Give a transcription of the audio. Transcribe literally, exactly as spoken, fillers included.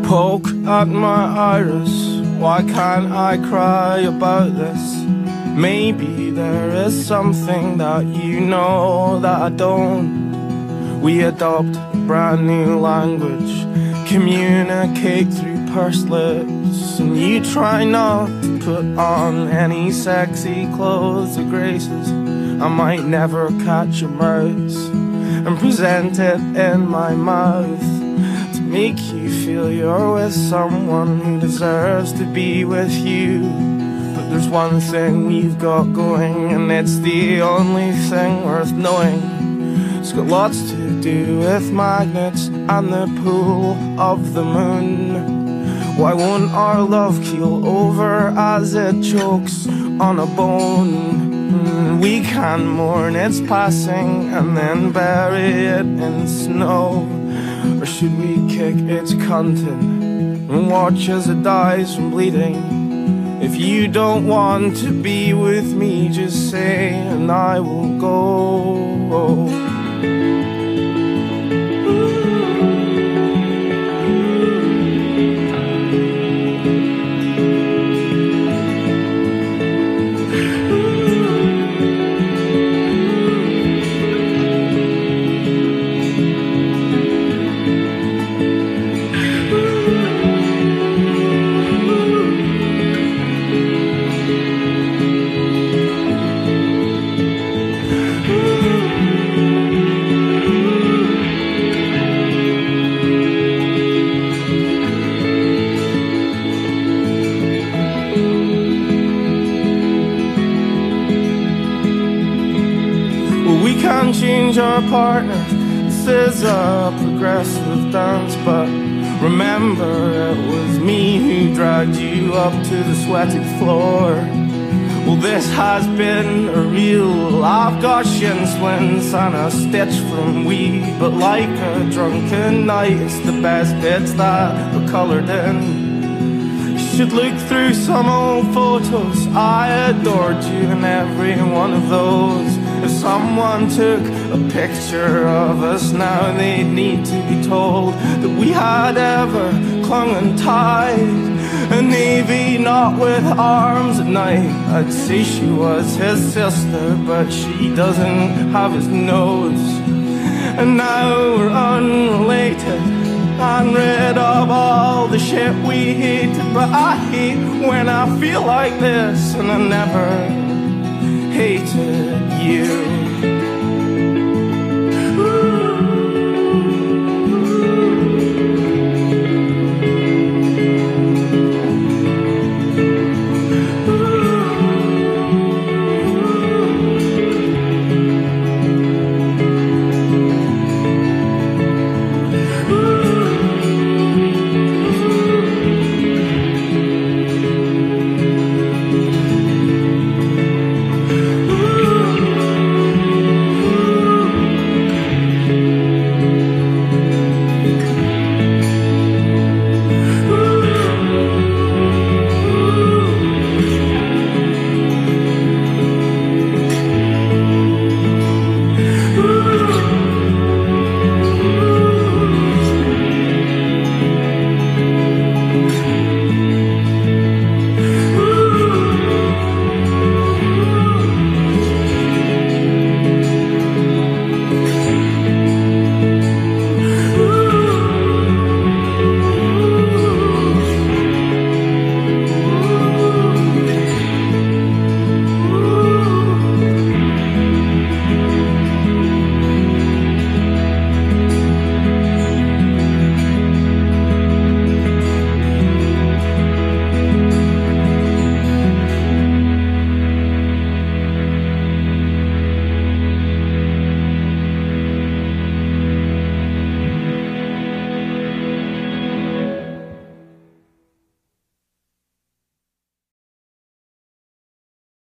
Poke at my iris, why can't I cry about this? Maybe there is something that you know that I don't. We adopt a brand new language, communicate through pursed lips, and you try not to put on any sexy clothes or graces. I might never catch a mouse and present it in my mouth to make you feel you're with someone who deserves to be with you. But there's one thing we've got going, and it's the only thing worth knowing. It's got lots to do with magnets and the pull of the moon. Why won't our love keel over as it chokes on a bone? We can mourn its passing and then bury it in snow. Or should we kick its content and watch as it dies from bleeding? If you don't want to be with me, just say and I will go. We can't change our partner, this is a progressive dance. But remember, it was me who dragged you up to the sweaty floor. Well, this has been a real, I've got shin splints and a stitch from weed. But like a drunken night, it's the best bits that are coloured in. You should look through some old photos, I adored you in every one of those. If someone took a picture of us now, they'd need to be told that we had ever clung and tied. A navy knot with arms at night. I'd say she was his sister, but she doesn't have his nose. And now we're unrelated and rid of all the shit we hated. But I hate when I feel like this, and I never hated you.